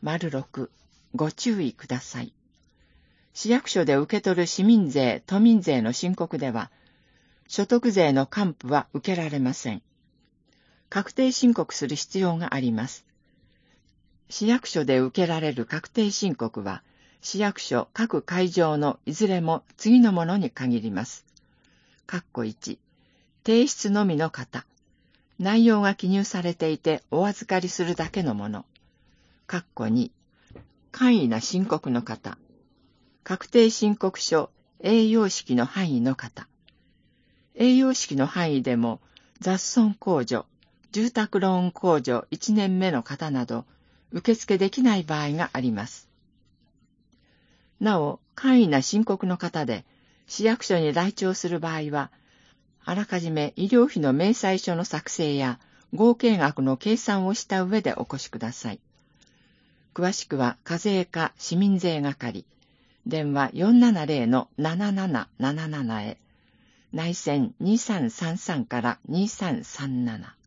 -6、ご注意ください。市役所で受け取る市民税、都民税の申告では、所得税の還付は受けられません。確定申告する必要があります。市役所で受けられる確定申告は、市役所各会場のいずれも次のものに限ります。1、提出のみの方。内容が記入されていてお預かりするだけのもの。2、簡易な申告の方。確定申告書、栄養式の範囲の方。栄養式の範囲でも、雑損控除、住宅ローン控除1年目の方など、受付できない場合があります。なお、簡易な申告の方で、市役所に来庁する場合は、あらかじめ医療費の明細書の作成や合計額の計算をした上でお越しください。詳しくは課税課市民税係、電話 470-7777 へ、内線2333から2337。